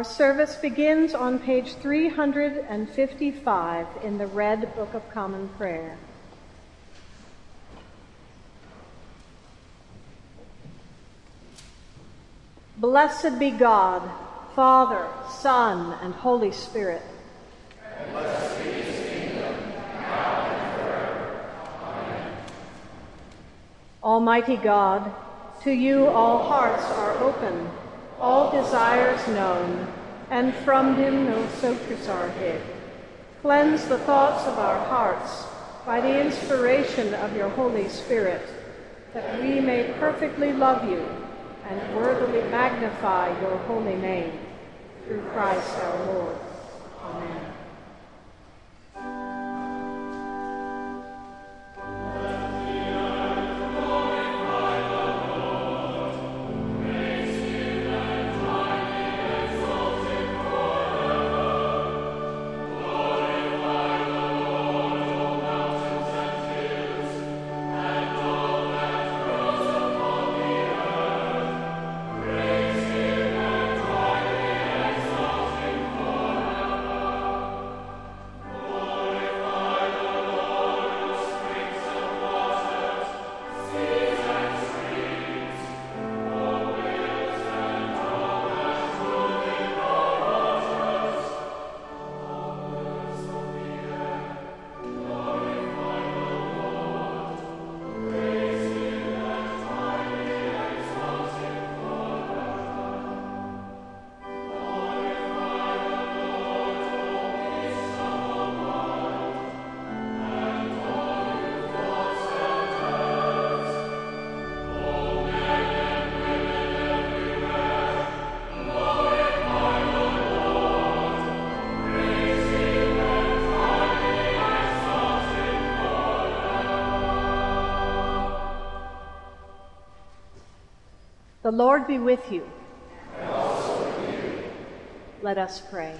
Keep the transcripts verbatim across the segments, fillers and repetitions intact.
Our service begins on page three hundred fifty-five in the Red Book of Common Prayer. Blessed be God, Father, Son, and Holy Spirit. And blessed be his kingdom, now and forever. Amen. Almighty God, to you all hearts are open, all desires known, and from him no secrets are hid. Cleanse the thoughts of our hearts by the inspiration of your Holy Spirit, that we may perfectly love you and worthily magnify your holy name. Through Christ our Lord. Amen. The Lord be with you. And also with you. Let us pray.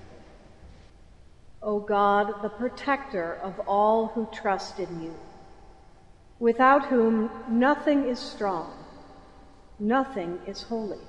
O God, the protector of all who trust in you, without whom nothing is strong, nothing is holy.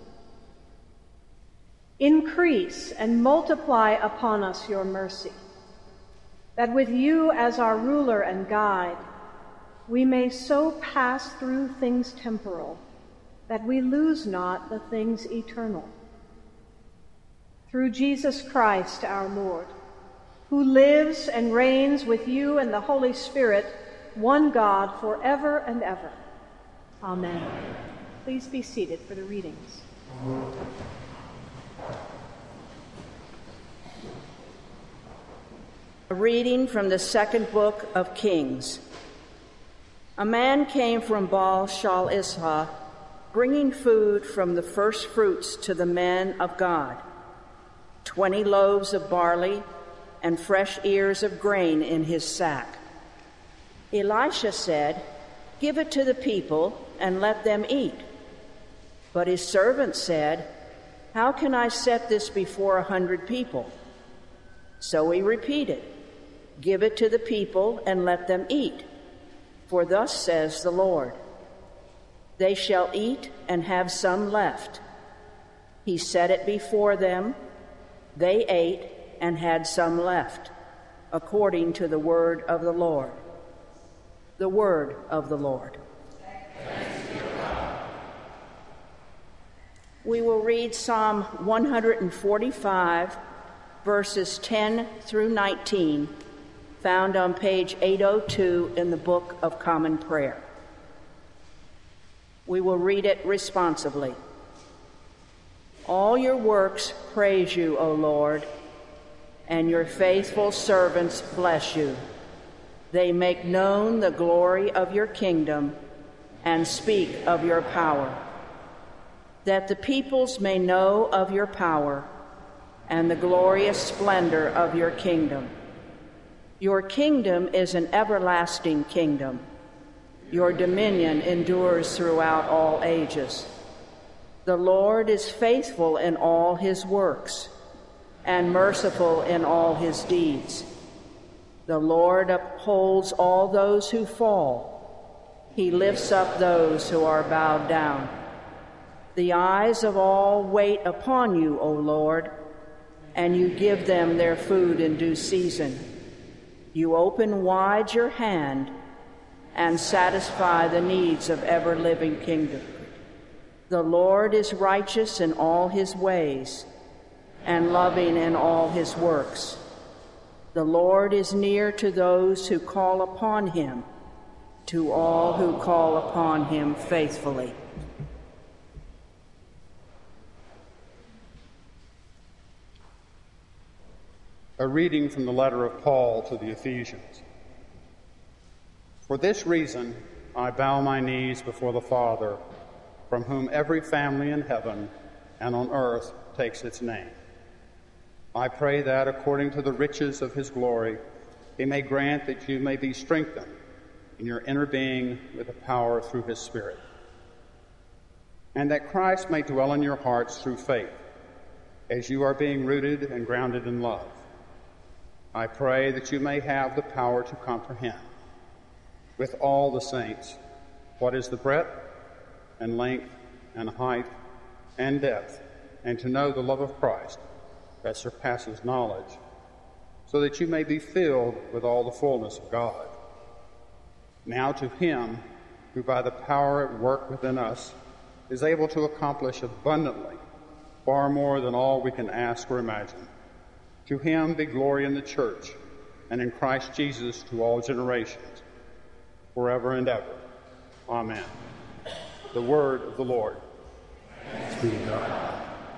Increase and multiply upon us your mercy, that with you as our ruler and guide, we may so pass through things temporal that we lose not the things eternal. Through Jesus Christ our Lord, who lives and reigns with you and the Holy Spirit, one God, forever and ever. Amen. Please be seated for the readings. A reading from the second book of Kings. A man came from Baal Shalisha, bringing food from the first fruits to the men of God, twenty loaves of barley and fresh ears of grain in his sack. Elisha said, "Give it to the people and let them eat." But his servant said, "How can I set this before a hundred people?" So he repeated, "Give it to the people and let them eat. For thus says the Lord, they shall eat and have some left." He set it before them. They ate and had some left, according to the word of the Lord. The word of the Lord. Thanks be to God. We will read Psalm one forty-five, verses ten through nineteen, found on page eight oh two in the Book of Common Prayer. We will read it responsively. All your works praise you, O Lord, and your faithful servants bless you. They make known the glory of your kingdom and speak of your power, that the peoples may know of your power and the glorious splendor of your kingdom. Your kingdom is an everlasting kingdom. Your dominion endures throughout all ages. The Lord is faithful in all his works and merciful in all his deeds. The Lord upholds all those who fall. He lifts up those who are bowed down. The eyes of all wait upon you, O Lord, and you give them their food in due season. You open wide your hand and satisfy the needs of ever-living kingdom. The Lord is righteous in all his ways and loving in all his works. The Lord is near to those who call upon him, to all who call upon him faithfully. A reading from the letter of Paul to the Ephesians. For this reason, I bow my knees before the Father, from whom every family in heaven and on earth takes its name. I pray that, according to the riches of his glory, he may grant that you may be strengthened in your inner being with the power through his Spirit, and that Christ may dwell in your hearts through faith, as you are being rooted and grounded in love. I pray that you may have the power to comprehend, with all the saints, what is the breadth and length and height and depth, and to know the love of Christ that surpasses knowledge, so that you may be filled with all the fullness of God. Now to him who by the power at work within us is able to accomplish abundantly, far more than all we can ask or imagine. To him be glory in the church and in Christ Jesus to all generations, forever and ever. Amen. The word of the Lord. Thanks be to God.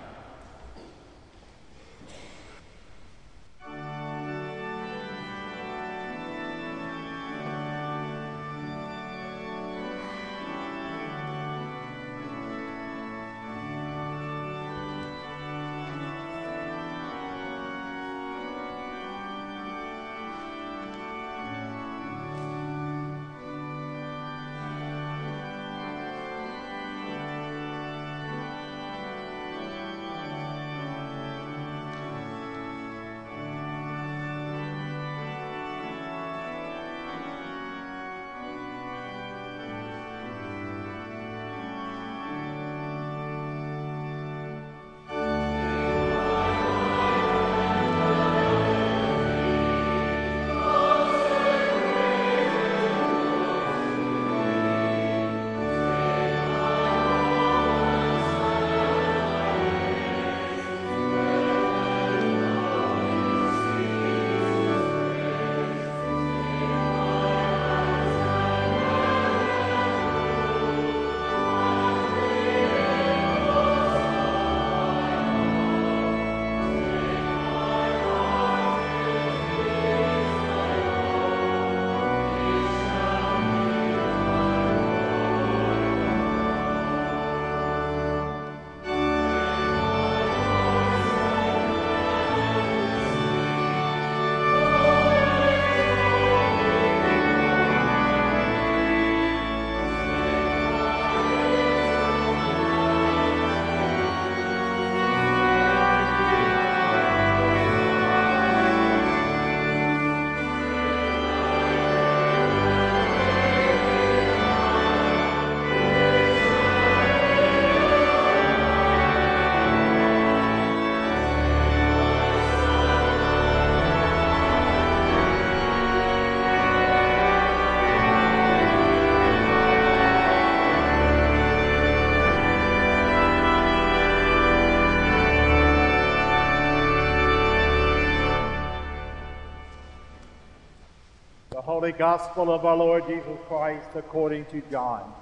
Holy Gospel of our Lord Jesus Christ according to John.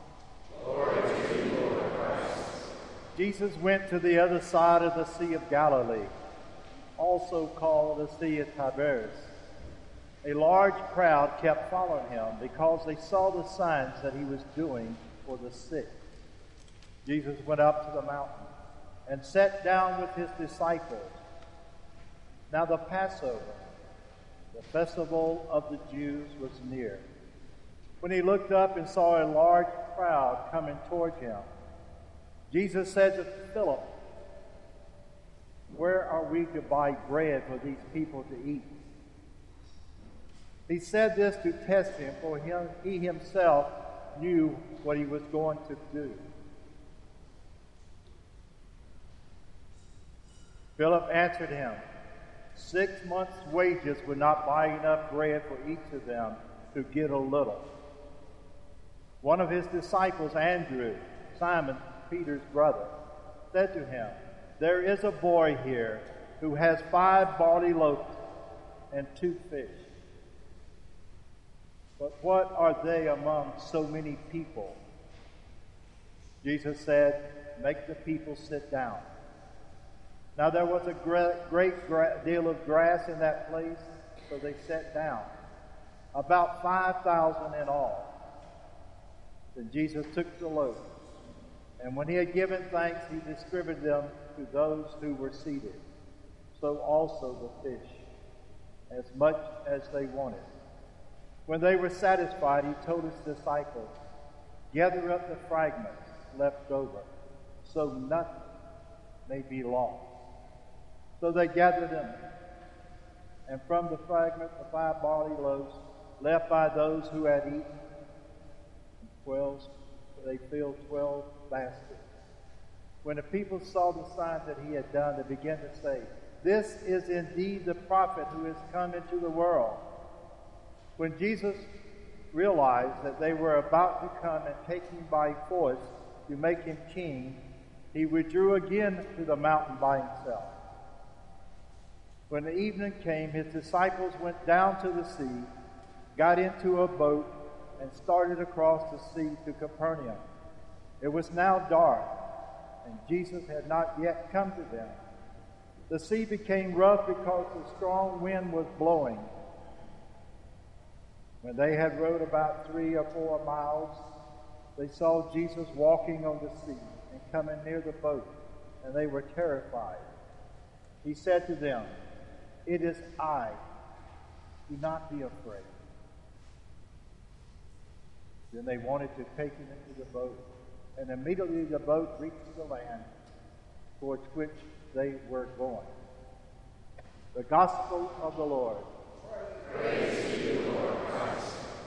Glory to you, Lord Christ. Jesus went to the other side of the Sea of Galilee, also called the Sea of Tiberias. A large crowd kept following him because they saw the signs that he was doing for the sick. Jesus went up to the mountain and sat down with his disciples. Now the Passover, the festival of the Jews, was near. When he looked up and saw a large crowd coming toward him, Jesus said to Philip, "Where are we to buy bread for these people to eat?" He said this to test him, for him, he himself knew what he was going to do. Philip answered him, Six months' wages would not buy enough bread for each of them to get a little. One of his disciples, Andrew, Simon Peter's brother, said to him, There is a boy here who has five barley loaves and two fish. But what are they among so many people? Jesus said, Make the people sit down. Now there was a great, great gra- deal of grass in that place, so they sat down, about five thousand in all. Then Jesus took the loaves, and when he had given thanks, he distributed them to those who were seated. So also the fish, as much as they wanted. When they were satisfied, he told his disciples, Gather up the fragments left over, so nothing may be lost. So they gathered them, and from the fragment the five barley loaves left by those who had eaten, twelve, they filled twelve baskets. When the people saw the signs that he had done, they began to say, This is indeed the prophet who has come into the world. When Jesus realized that they were about to come and take him by force to make him king, he withdrew again to the mountain by himself. When the evening came, his disciples went down to the sea, got into a boat, and started across the sea to Capernaum. It was now dark, and Jesus had not yet come to them. The sea became rough because the strong wind was blowing. When they had rowed about three or four miles, they saw Jesus walking on the sea and coming near the boat, and they were terrified. He said to them, It is I. Do not be afraid. Then they wanted to take him into the boat, and immediately the boat reached the land towards which they were going. The Gospel of the Lord. Praise to you, Lord Christ.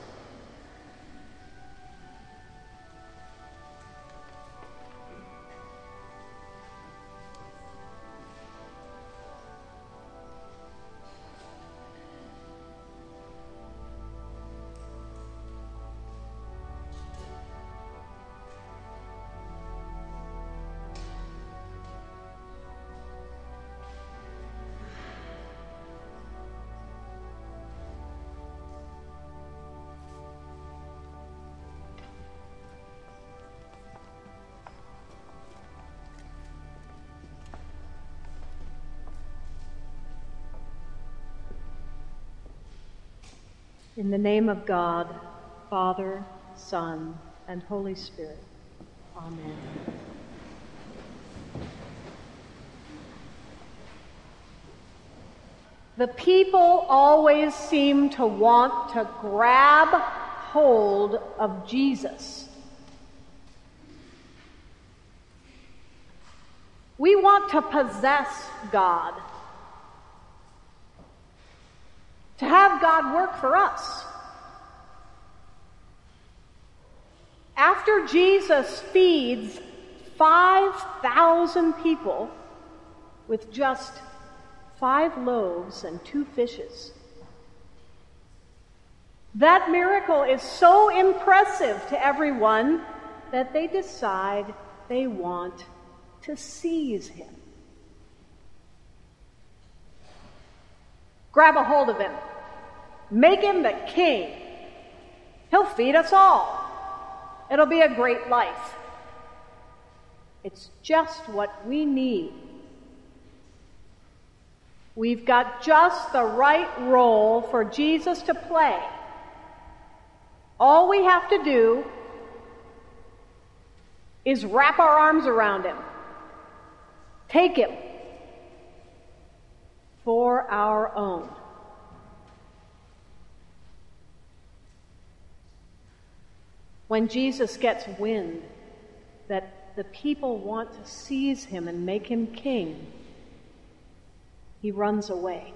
In the name of God, Father, Son, and Holy Spirit. Amen. The people always seem to want to grab hold of Jesus. We want to possess God. To have God work for us. After Jesus feeds five thousand people with just five loaves and two fishes, that miracle is so impressive to everyone that they decide they want to seize him. Grab a hold of him. Make him the king. He'll feed us all. It'll be a great life. It's just what we need. We've got just the right role for Jesus to play. All we have to do is wrap our arms around him. Take him for our own. When Jesus gets wind that the people want to seize him and make him king, he runs away.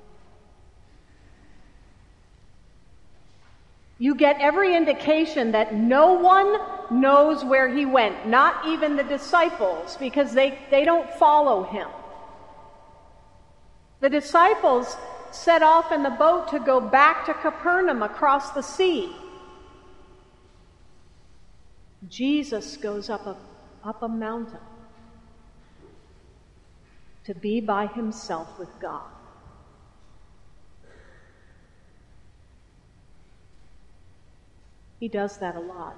You get every indication that no one knows where he went, not even the disciples, because they, they don't follow him. The disciples set off in the boat to go back to Capernaum across the sea. Jesus goes up a, up a mountain to be by himself with God. He does that a lot,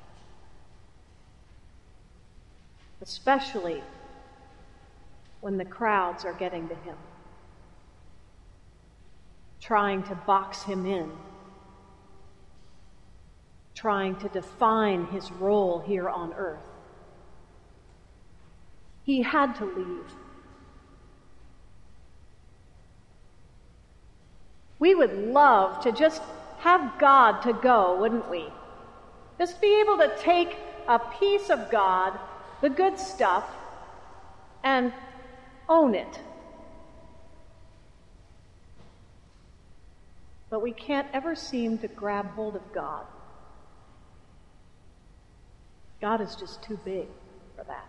especially when the crowds are getting to him, trying to box him in, trying to define his role here on earth. He had to leave. We would love to just have God to go, wouldn't we? Just be able to take a piece of God, the good stuff, and own it. But we can't ever seem to grab hold of God. God is just too big for that.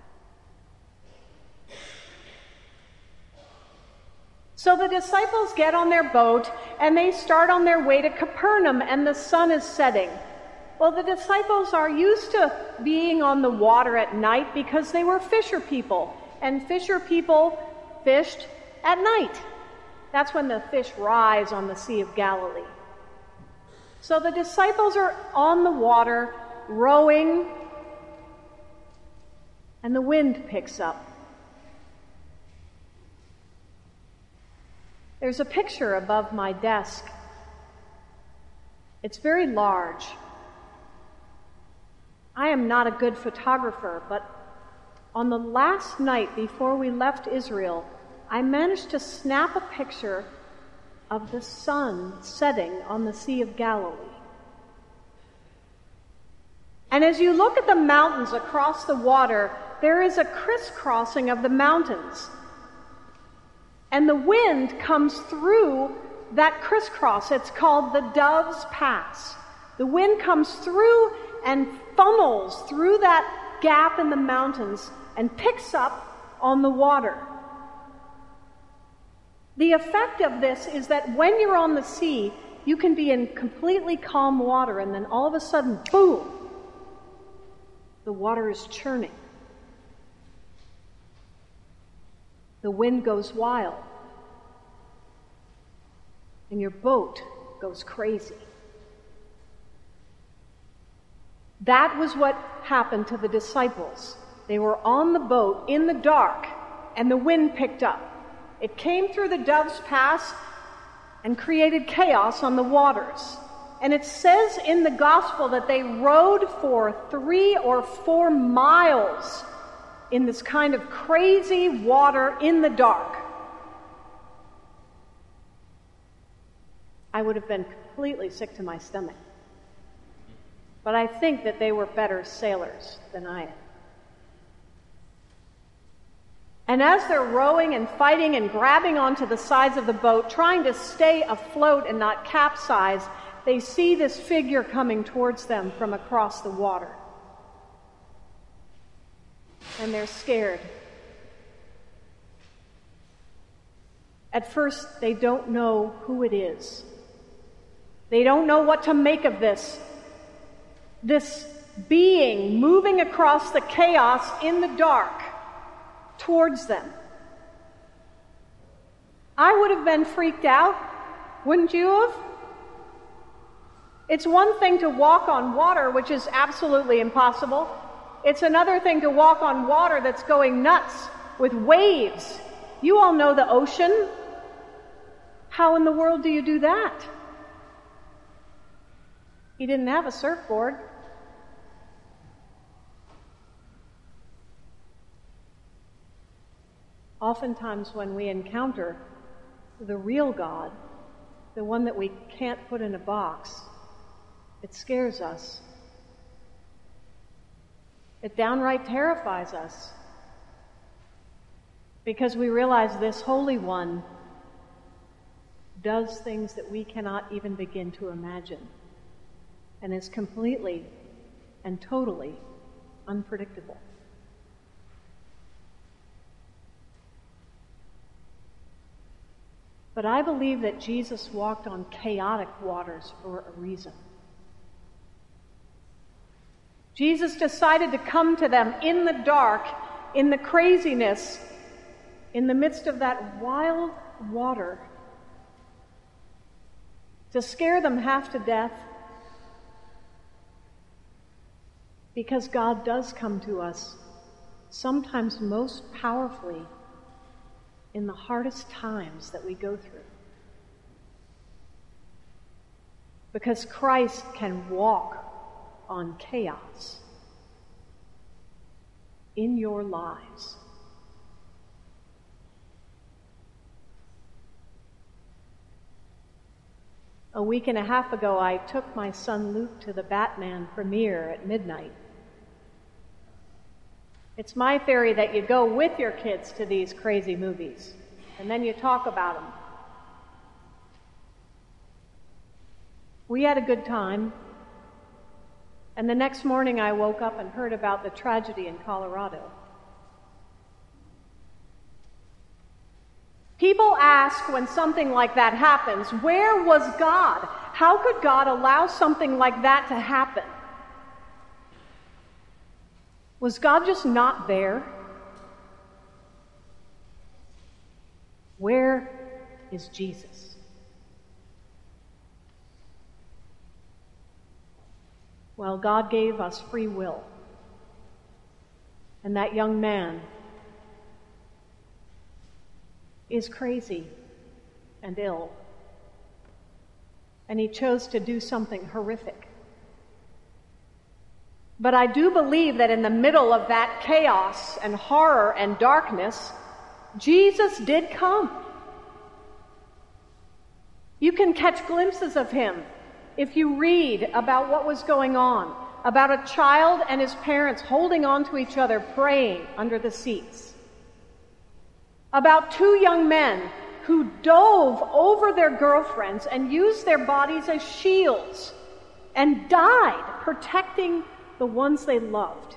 So the disciples get on their boat and they start on their way to Capernaum, and the sun is setting. Well, the disciples are used to being on the water at night because they were fisher people, and fisher people fished at night. That's when the fish rise on the Sea of Galilee. So the disciples are on the water, rowing, and the wind picks up. There's a picture above my desk. It's very large. I am not a good photographer, but on the last night before we left Israel, I managed to snap a picture of the sun setting on the Sea of Galilee. And as you look at the mountains across the water, there is a crisscrossing of the mountains. And the wind comes through that crisscross. It's called the Dove's Pass. The wind comes through and funnels through that gap in the mountains and picks up on the water. The effect of this is that when you're on the sea, you can be in completely calm water, and then all of a sudden, boom, the water is churning. The wind goes wild, and your boat goes crazy. That was what happened to the disciples. They were on the boat in the dark, and the wind picked up. It came through the Dove's Pass and created chaos on the waters. And it says in the gospel that they rowed for three or four miles in this kind of crazy water in the dark. I would have been completely sick to my stomach. But I think that they were better sailors than I am. And as they're rowing and fighting and grabbing onto the sides of the boat, trying to stay afloat and not capsize, they see this figure coming towards them from across the water. And they're scared. At first, they don't know who it is. They don't know what to make of this. This being moving across the chaos in the dark towards them. I would have been freaked out, wouldn't you have? It's one thing to walk on water, which is absolutely impossible. It's another thing to walk on water that's going nuts with waves. You all know the ocean. How in the world do you do that? He didn't have a surfboard. Oftentimes when we encounter the real God, the one that we can't put in a box, it scares us. It downright terrifies us because we realize this Holy One does things that we cannot even begin to imagine and is completely and totally unpredictable. But I believe that Jesus walked on chaotic waters for a reason. Jesus decided to come to them in the dark, in the craziness, in the midst of that wild water, to scare them half to death, because God does come to us sometimes most powerfully in the hardest times that we go through. Because Christ can walk on chaos in your lives. A week and a half ago, I took my son Luke to the Batman premiere at midnight. It's my theory that you go with your kids to these crazy movies, and then you talk about them. We had a good time, and the next morning I woke up and heard about the tragedy in Colorado. People ask when something like that happens, where was God? How could God allow something like that to happen? Was God just not there? Where is Jesus? Well, God gave us free will. And that young man is crazy and ill. And he chose to do something horrific. But I do believe that in the middle of that chaos and horror and darkness, Jesus did come. You can catch glimpses of him if you read about what was going on, about a child and his parents holding on to each other, praying under the seats, about two young men who dove over their girlfriends and used their bodies as shields and died protecting the ones they loved.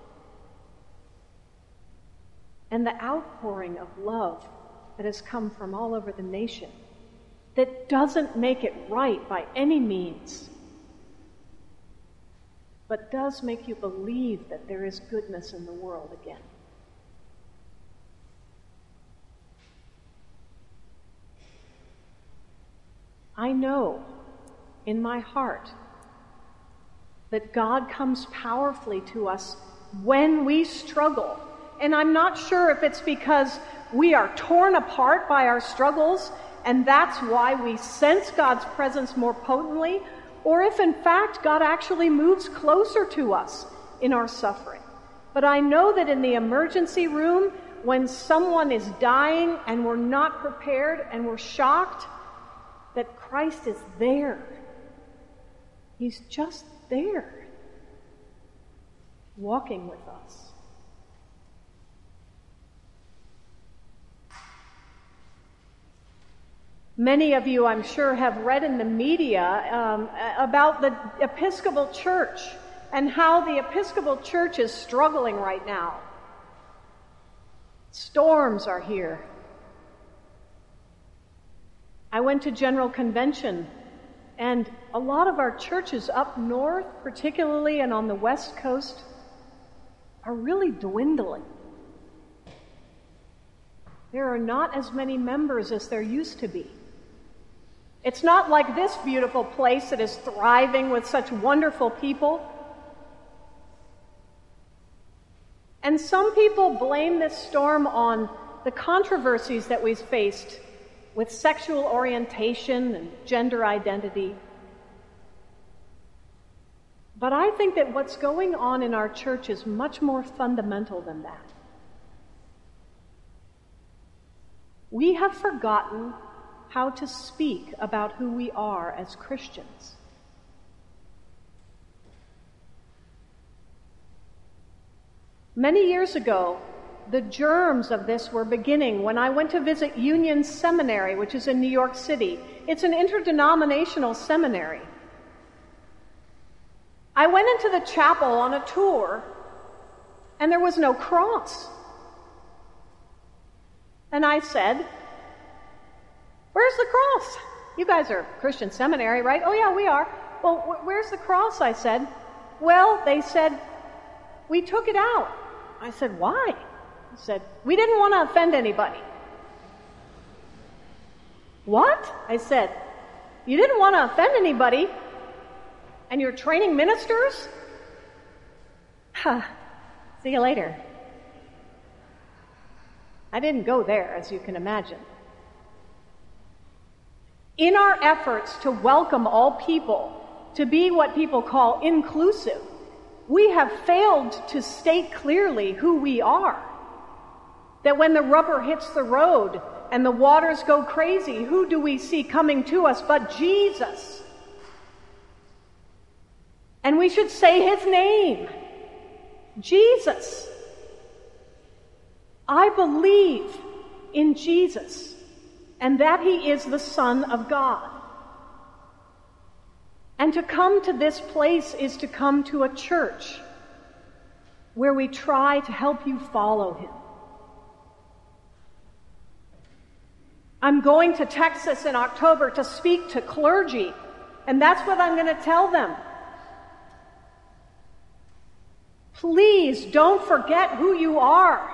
And the outpouring of love that has come from all over the nation that doesn't make it right by any means, but does make you believe that there is goodness in the world again. I know in my heart that God comes powerfully to us when we struggle. And I'm not sure if it's because we are torn apart by our struggles and that's why we sense God's presence more potently, or if in fact God actually moves closer to us in our suffering. But I know that in the emergency room, when someone is dying and we're not prepared and we're shocked, that Christ is there. He's just there, walking with us. Many of you, I'm sure, have read in the media um, about the Episcopal Church and how the Episcopal Church is struggling right now. Storms are here. I went to General Convention, and a lot of our churches up north, particularly and on the West Coast, are really dwindling. There are not as many members as there used to be. It's not like this beautiful place that is thriving with such wonderful people. And some people blame this storm on the controversies that we've faced with sexual orientation and gender identity. But I think that what's going on in our church is much more fundamental than that. We have forgotten how to speak about who we are as Christians. Many years ago, the germs of this were beginning when I went to visit Union Seminary, which is in New York City. It's an interdenominational seminary. I went into the chapel on a tour, and there was no cross. And I said, Where's the cross? You guys are Christian seminary, right? Oh, yeah, we are. Well, wh- where's the cross? I said. Well, they said, we took it out. I said, why? He said, we didn't want to offend anybody. What? I said, you didn't want to offend anybody, and you're training ministers? Huh. See you later. I didn't go there, as you can imagine. In our efforts to welcome all people, to be what people call inclusive, we have failed to state clearly who we are. That when the rubber hits the road and the waters go crazy, who do we see coming to us but Jesus? And we should say his name, Jesus. I believe in Jesus and that he is the Son of God. And to come to this place is to come to a church where we try to help you follow him. I'm going to Texas in October to speak to clergy, and that's what I'm going to tell them. Please don't forget who you are.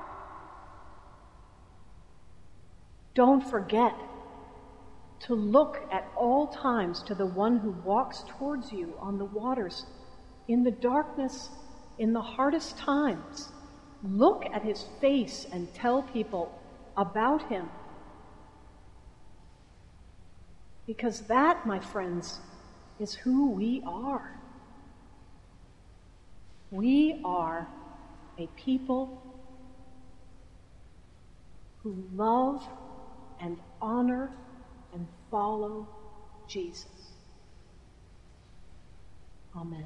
Don't forget to look at all times to the one who walks towards you on the waters, in the darkness, in the hardest times. Look at his face and tell people about him. Because that, my friends, is who we are. We are a people who love and honor and follow Jesus. Amen.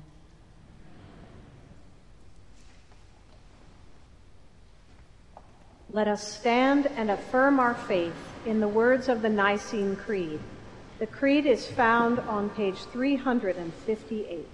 Let us stand and affirm our faith in the words of the Nicene Creed. The Creed is found on page three hundred fifty-eight.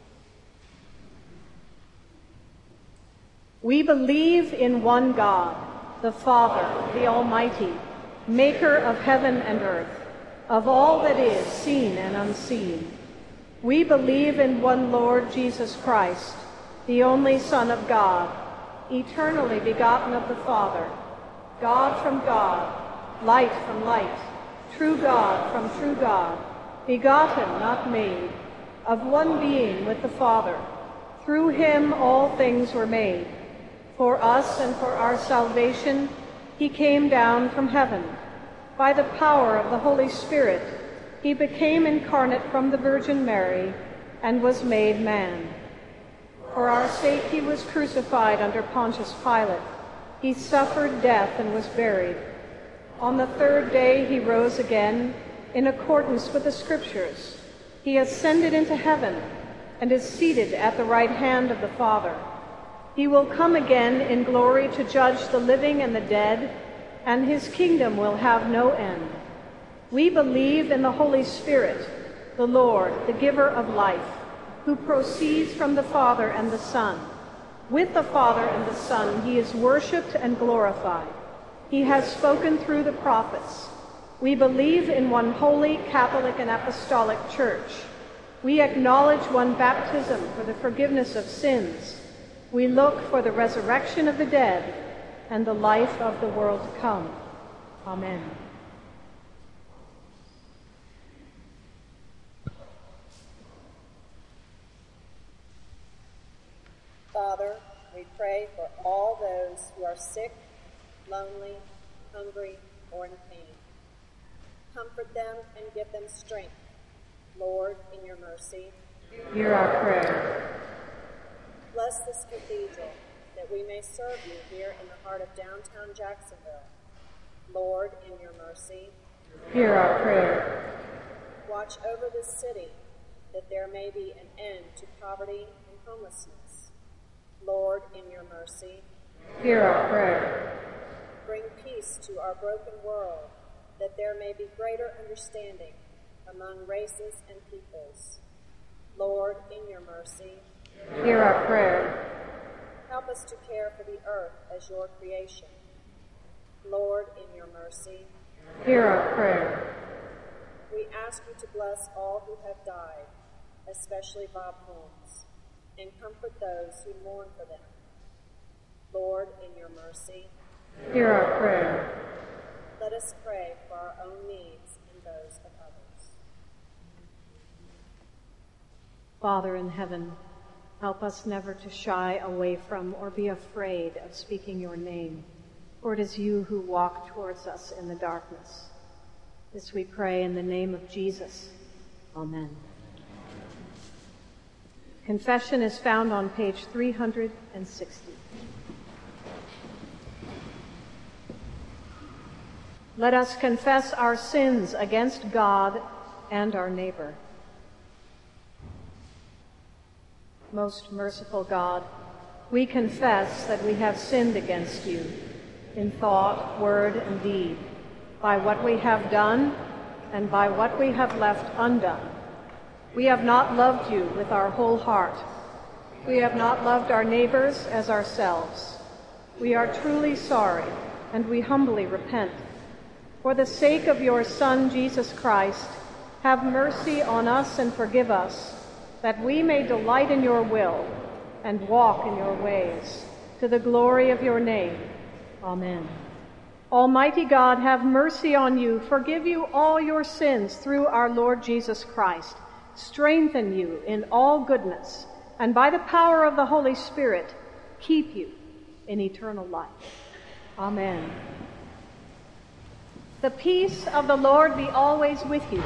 We believe in one God, the Father, the Almighty, maker of heaven and earth, of all that is seen and unseen. We believe in one Lord Jesus Christ, the only Son of God, eternally begotten of the Father, God from God, light from light, true God from true God, begotten, not made, of one being with the Father. Through him all things were made. For us and for our salvation, he came down from heaven. By the power of the Holy Spirit, he became incarnate from the Virgin Mary and was made man. For our sake he was crucified under Pontius Pilate. He suffered death and was buried. On the third day he rose again in accordance with the Scriptures. He ascended into heaven and is seated at the right hand of the Father. He will come again in glory to judge the living and the dead, and his kingdom will have no end. We believe in the Holy Spirit, the Lord, the giver of life, who proceeds from the Father and the Son. With the Father and the Son he is worshipped and glorified. He has spoken through the prophets. We believe in one holy, Catholic, and Apostolic Church. We acknowledge one baptism for the forgiveness of sins. We look for the resurrection of the dead and the life of the world to come. Amen. Father, we pray for all those who are sick, lonely, hungry, or in pain. Comfort them and give them strength. Lord, in your mercy, Hear our prayer. bless this cathedral, that we may serve you here in the heart of downtown Jacksonville. Lord, in your mercy, Hear our prayer. watch over this city, that there may be an end to poverty and homelessness. Lord, in your mercy, Hear our prayer. bring peace to our broken world, that there may be greater understanding among races and peoples. Lord, in your mercy, Hear our prayer. help us to care for the earth as your creation. Lord, in your mercy, Hear our prayer. We ask you to bless all who have died, especially Bob Holmes, and comfort those who mourn for them. Lord, in your mercy, hear our prayer. Let us pray for our own needs and those of others. Father in heaven, help us never to shy away from or be afraid of speaking your name, for it is you who walk towards us in the darkness. This we pray in the name of Jesus. Amen. Confession is found on page three hundred sixty. Let us confess our sins against God and our neighbor. Most merciful God, we confess that we have sinned against you in thought, word, and deed, by what we have done and by what we have left undone. We have not loved you with our whole heart. We have not loved our neighbors as ourselves. We are truly sorry, and we humbly repent. For the sake of your Son, Jesus Christ, have mercy on us and forgive us, that we may delight in your will and walk in your ways, to the glory of your name. Amen. Almighty God, have mercy on you, forgive you all your sins through our Lord Jesus Christ, strengthen you in all goodness, and by the power of the Holy Spirit, keep you in eternal life. Amen. The peace of the Lord be always with you.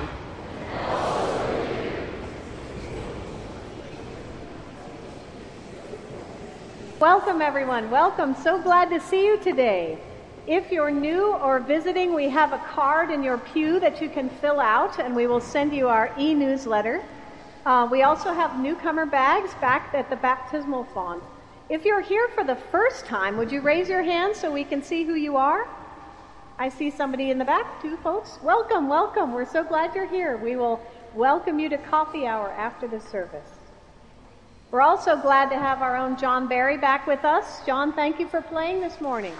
Welcome, everyone. Welcome. So glad to see you today. If you're new or visiting, we have a card in your pew that you can fill out, and we will send you our e-newsletter. Uh, we also have newcomer bags back at the baptismal font. If you're here for the first time, would you raise your hand so we can see who you are? I see somebody in the back, two folks. Welcome, welcome. We're so glad you're here. We will welcome you to coffee hour after the service. We're also glad to have our own John Barry back with us. John, thank you for playing this morning.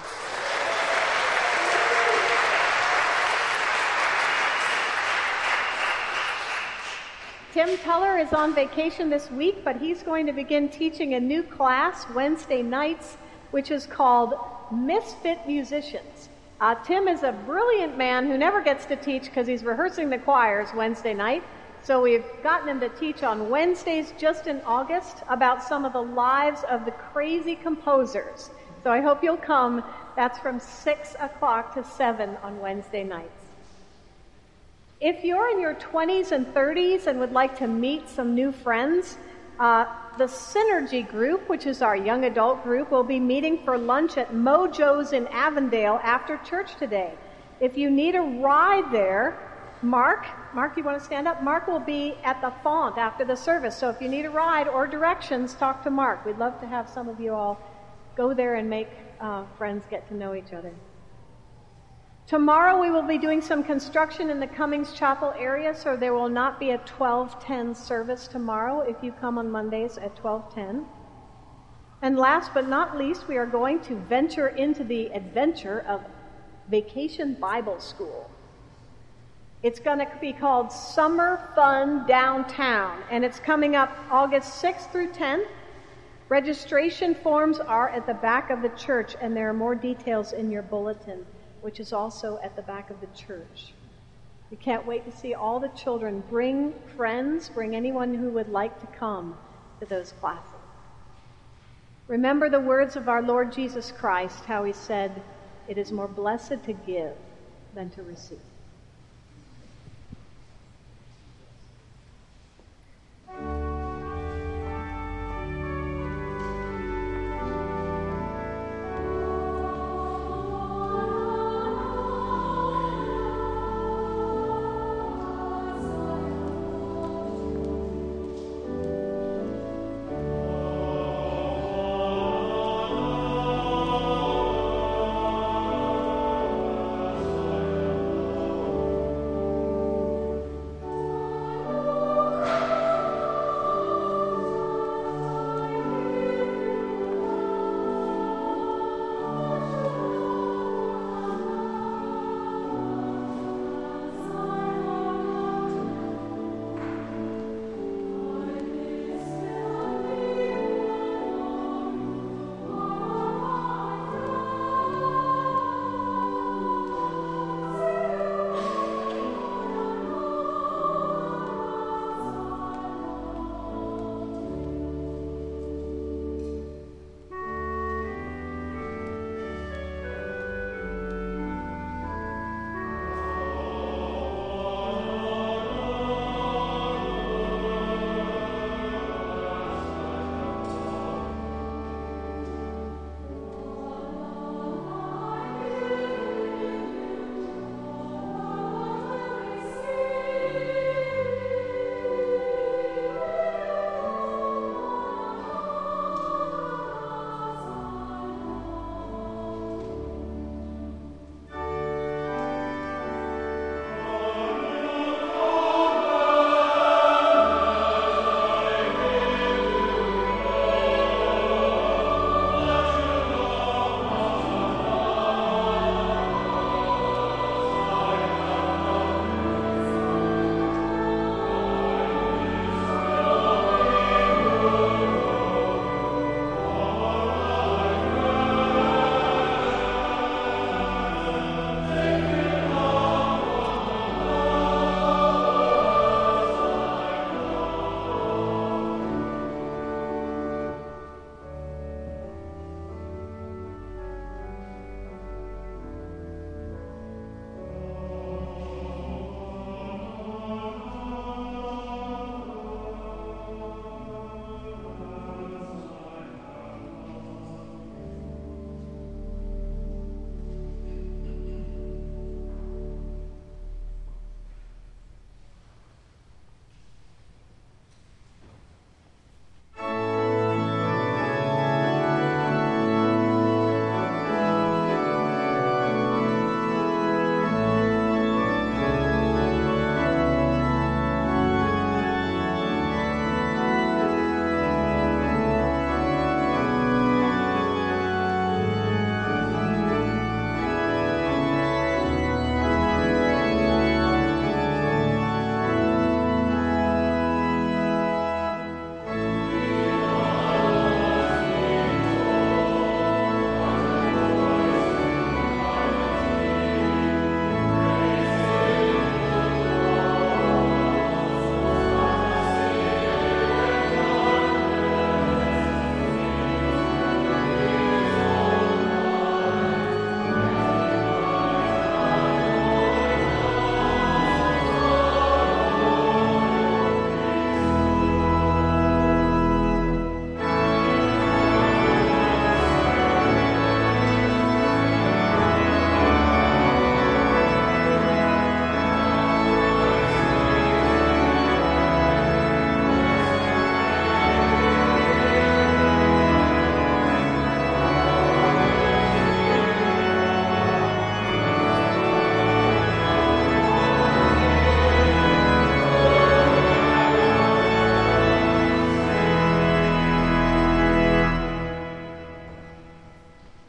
Tim Teller is on vacation this week, but he's going to begin teaching a new class Wednesday nights, which is called Misfit Musicians. Uh, Tim is a brilliant man who never gets to teach because he's rehearsing the choirs Wednesday night. So we've gotten him to teach on Wednesdays just in August about some of the lives of the crazy composers. So I hope you'll come. That's from six o'clock to seven on Wednesday nights. If you're in your twenties and thirties and would like to meet some new friends, uh, the Synergy group, which is our young adult group, will be meeting for lunch at Mojo's in Avondale after church today. If you need a ride there, Mark, Mark, you want to stand up? Mark will be at the font after the service. So if you need a ride or directions, talk to Mark. We'd love to have some of you all go there and make uh, friends get to know each other. Tomorrow we will be doing some construction in the Cummings Chapel area, so there will not be a twelve ten service tomorrow if you come on Mondays at twelve ten. And last but not least, we are going to venture into the adventure of Vacation Bible School. It's going to be called Summer Fun Downtown, and it's coming up August sixth through tenth. Registration forms are at the back of the church, and there are more details in your bulletin, which is also at the back of the church. We can't wait to see all the children. Bring friends, bring anyone who would like to come to those classes. Remember the words of our Lord Jesus Christ, how he said, "It is more blessed to give than to receive."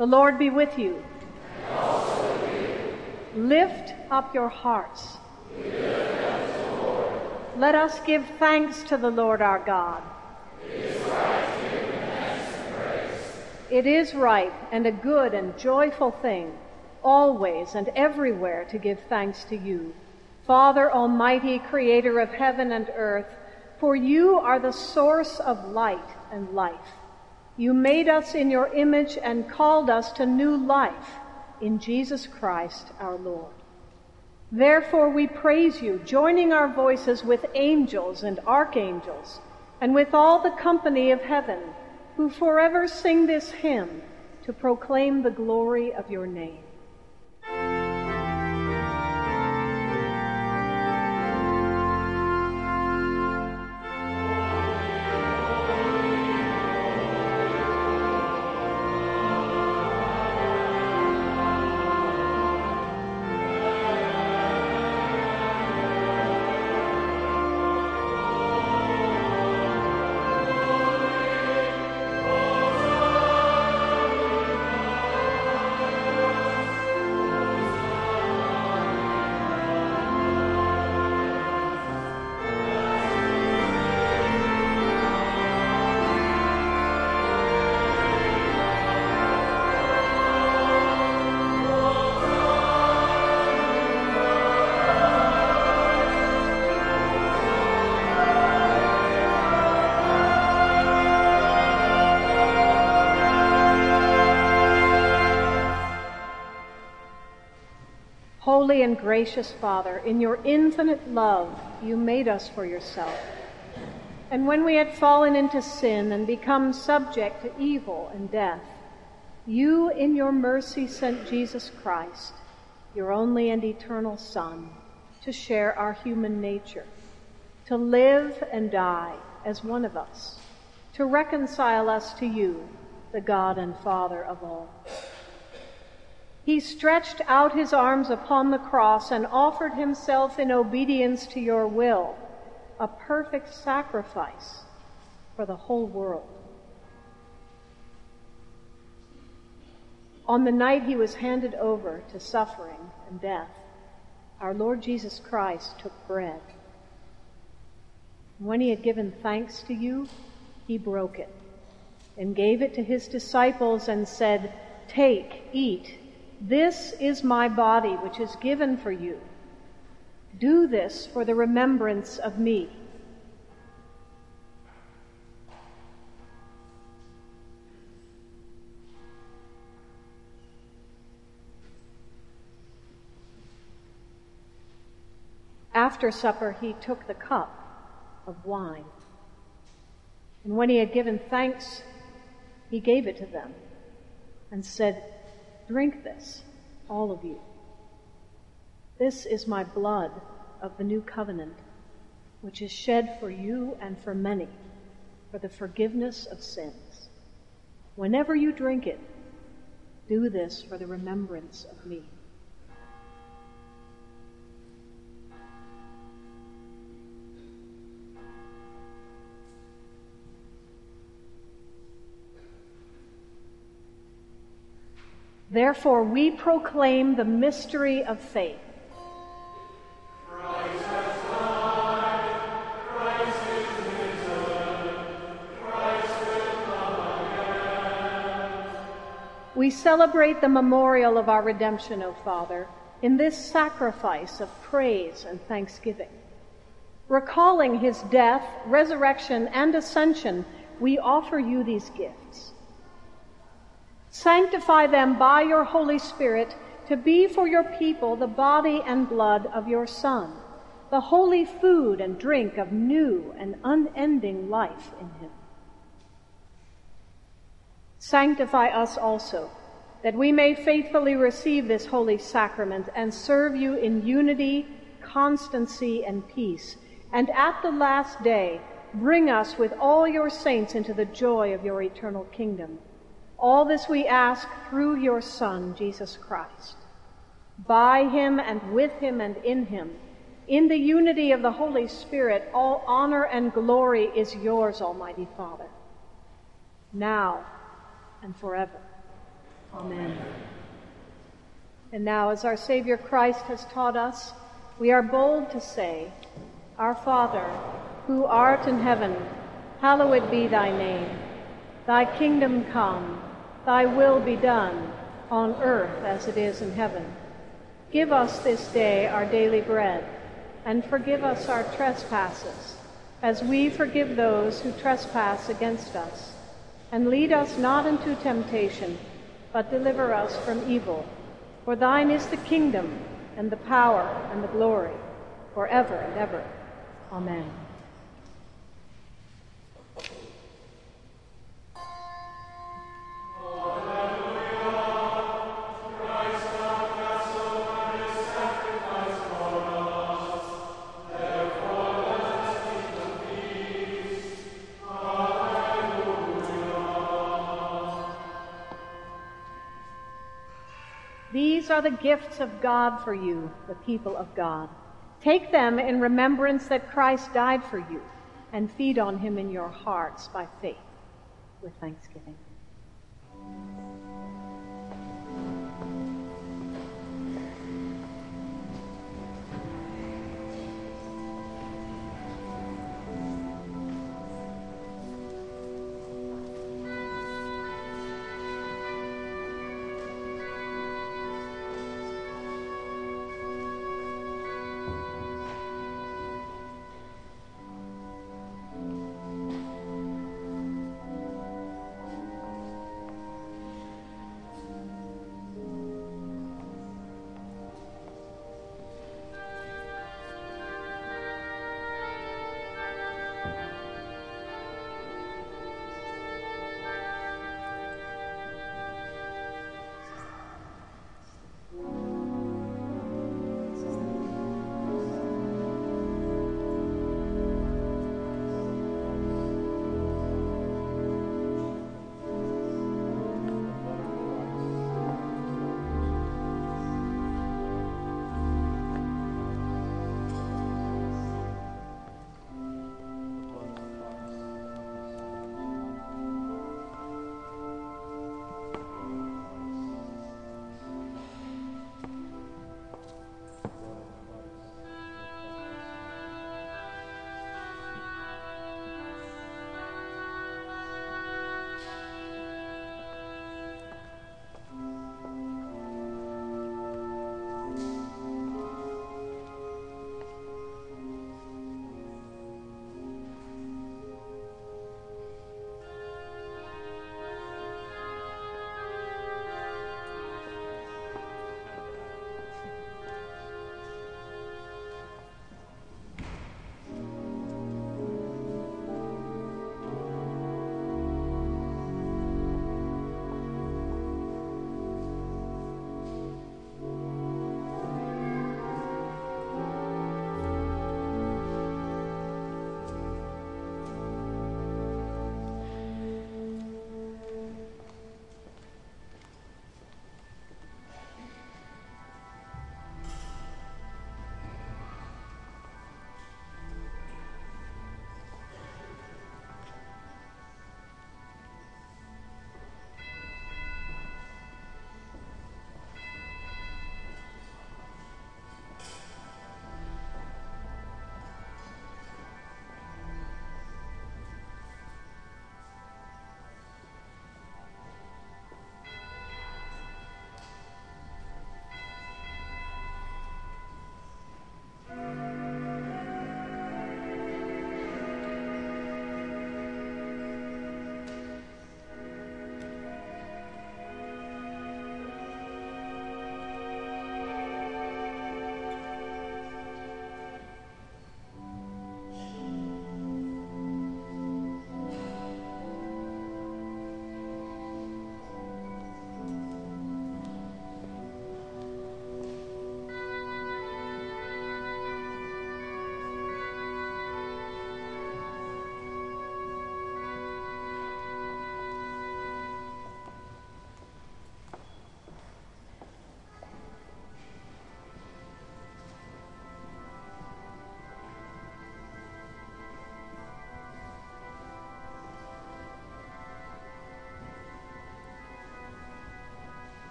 The Lord be with you. And also with you. Lift up your hearts. We lift them to the Lord. Let us give thanks to the Lord our God. It is right to give him thanks and praise. It is right and a good and joyful thing, always and everywhere to give thanks to you, Father Almighty, creator of heaven and earth, for you are the source of light and life. You made us in your image and called us to new life in Jesus Christ our Lord. Therefore we praise you, joining our voices with angels and archangels, and with all the company of heaven, who forever sing this hymn to proclaim the glory of your name. Holy and gracious Father, in your infinite love, you made us for yourself. And when we had fallen into sin and become subject to evil and death, you in your mercy sent Jesus Christ, your only and eternal Son, to share our human nature, to live and die as one of us, to reconcile us to you, the God and Father of all. He stretched out his arms upon the cross and offered himself in obedience to your will, a perfect sacrifice for the whole world. On the night he was handed over to suffering and death, our Lord Jesus Christ took bread. When he had given thanks to you, he broke it and gave it to his disciples and said, "Take, eat. This is my body, which is given for you. Do this for the remembrance of me." After supper, he took the cup of wine. And when he had given thanks, he gave it to them and said, "Drink this, all of you. This is my blood of the new covenant, which is shed for you and for many for the forgiveness of sins. Whenever you drink it, do this for the remembrance of me." Therefore, we proclaim the mystery of faith. Christ has died, Christ is risen, Christ will come again. We celebrate the memorial of our redemption, O Father, in this sacrifice of praise and thanksgiving. Recalling his death, resurrection, and ascension, we offer you these gifts. Sanctify them by your Holy Spirit to be for your people the body and blood of your Son, the holy food and drink of new and unending life in him. Sanctify us also, that we may faithfully receive this holy sacrament and serve you in unity, constancy, and peace, and at the last day bring us with all your saints into the joy of your eternal kingdom. All this we ask through your Son, Jesus Christ. By him and with him and in him, in the unity of the Holy Spirit, all honor and glory is yours, Almighty Father, now and forever. Amen. And now, as our Savior Christ has taught us, we are bold to say, Our Father, who art in heaven, hallowed be thy name. Thy kingdom come, thy will be done, on earth as it is in heaven. Give us this day our daily bread, and forgive us our trespasses, as we forgive those who trespass against us. And lead us not into temptation, but deliver us from evil. For thine is the kingdom, and the power, and the glory, forever and ever. Amen. These are the gifts of God for you, the people of God. Take them in remembrance that Christ died for you, and feed on him in your hearts by faith with thanksgiving.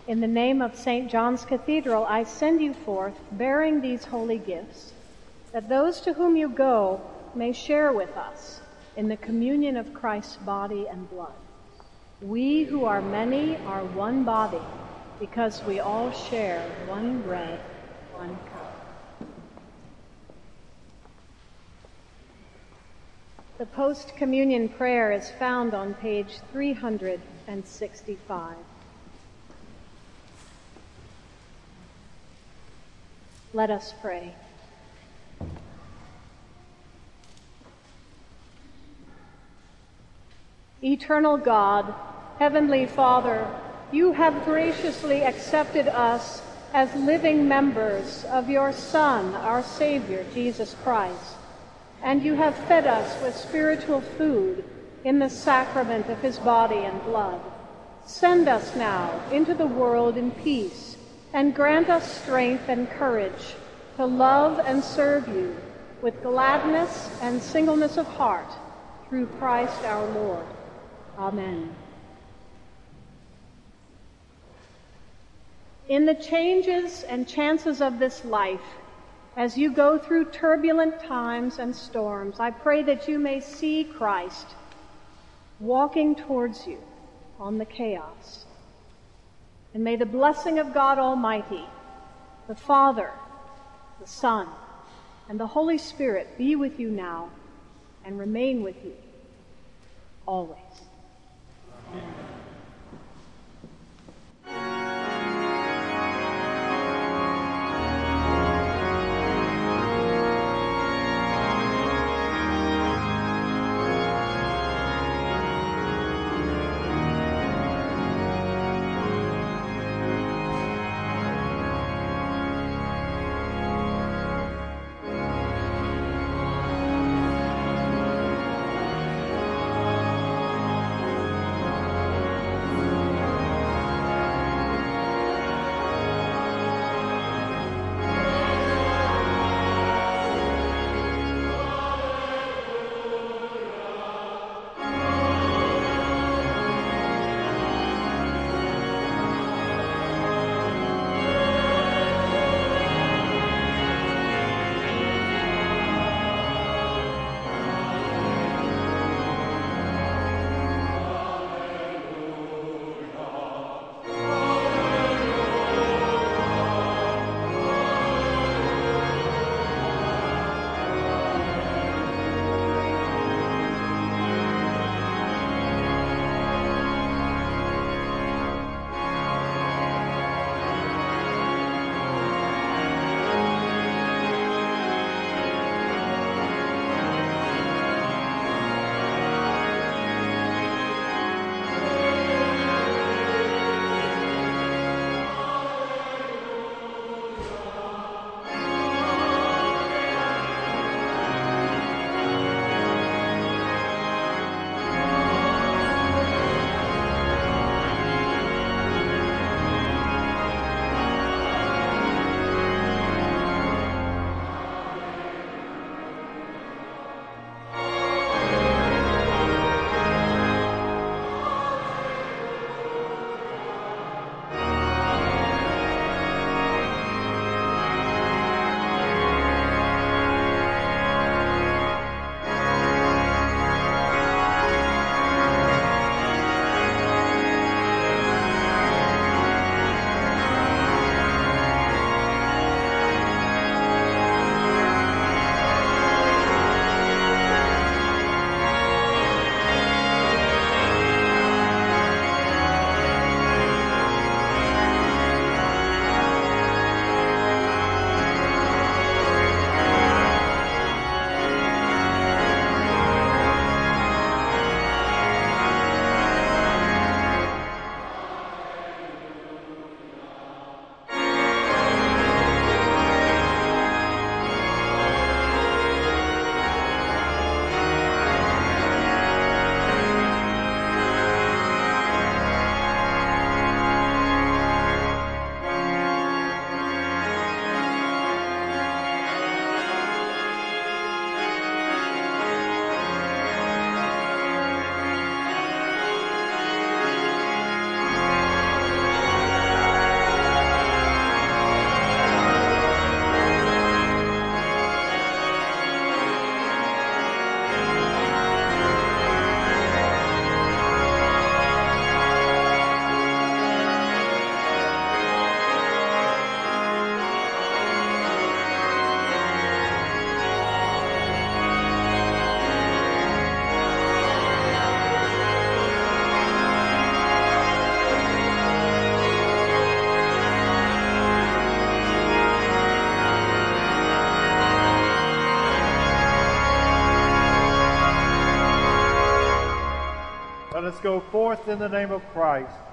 In the name of Saint John's Cathedral, I send you forth bearing these holy gifts, that those to whom you go may share with us in the communion of Christ's body and blood. We who are many are one body, because we all share one bread, one cup. The post-communion prayer is found on page three hundred sixty-five. Let us pray. Eternal God, Heavenly Father, you have graciously accepted us as living members of your Son, our Savior, Jesus Christ, and you have fed us with spiritual food in the sacrament of his body and blood. Send us now into the world in peace, and grant us strength and courage to love and serve you with gladness and singleness of heart through Christ our Lord. Amen. In the changes and chances of this life, as you go through turbulent times and storms, I pray that you may see Christ walking towards you on the chaos. And may the blessing of God Almighty, the Father, the Son, and the Holy Spirit be with you now and remain with you always. Amen. Let us go forth in the name of Christ